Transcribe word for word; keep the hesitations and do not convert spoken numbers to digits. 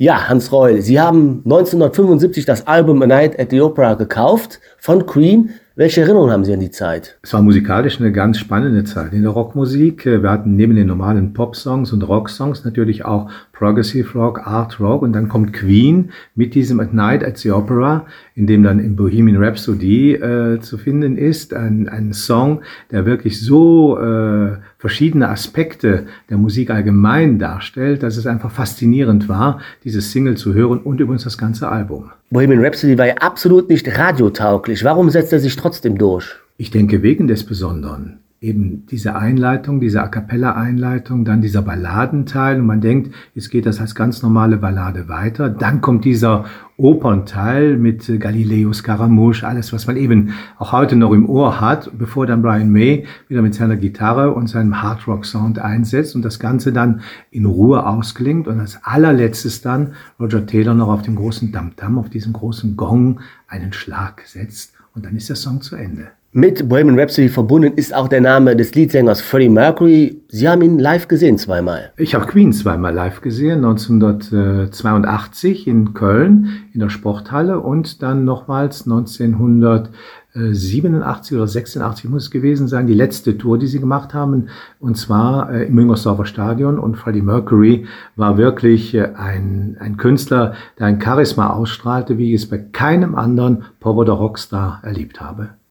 Ja, Hans Reul, Sie haben neunzehnhundertfünfundsiebzig das Album A Night at the Opera gekauft von Queen. Welche Erinnerungen haben Sie an die Zeit? Es war musikalisch eine ganz spannende Zeit in der Rockmusik. Wir hatten neben den normalen Pop-Songs und Rock-Songs natürlich auch Progressive Rock, Art Rock, und dann kommt Queen mit diesem A Night at the Opera, in dem dann in Bohemian Rhapsody äh, zu finden ist. Ein, ein Song, der wirklich so äh, verschiedene Aspekte der Musik allgemein darstellt, dass es einfach faszinierend war, dieses Single zu hören und übrigens das ganze Album. Bohemian Rhapsody war ja absolut nicht radiotauglich. Warum setzt er sich trotzdem durch? Ich denke wegen des Besonderen. Eben diese Einleitung, diese A Cappella-Einleitung, dann dieser Balladenteil und man denkt, jetzt geht das als ganz normale Ballade weiter. Dann kommt dieser Opernteil mit Galileo, Scaramouche, alles, was man eben auch heute noch im Ohr hat, bevor dann Brian May wieder mit seiner Gitarre und seinem Hard-Rock-Sound einsetzt und das Ganze dann in Ruhe ausklingt und als allerletztes dann Roger Taylor noch auf dem großen Tamtam, auf diesem großen Gong einen Schlag setzt und dann ist der Song zu Ende. Mit Bohemian Rhapsody verbunden ist auch der Name des Leadsängers Freddie Mercury. Sie haben ihn live gesehen zweimal. Ich habe Queen zweimal live gesehen, neunzehnhundertzweiundachtzig in Köln in der Sporthalle und dann nochmals neunzehnhundertsiebenundachtzig oder sechsundachtzig muss es gewesen sein, die letzte Tour, die sie gemacht haben, und zwar äh, im Müngersdorfer Stadion. Und Freddie Mercury war wirklich äh, ein, ein Künstler, der ein Charisma ausstrahlte, wie ich es bei keinem anderen Pop- oder Rockstar erlebt habe.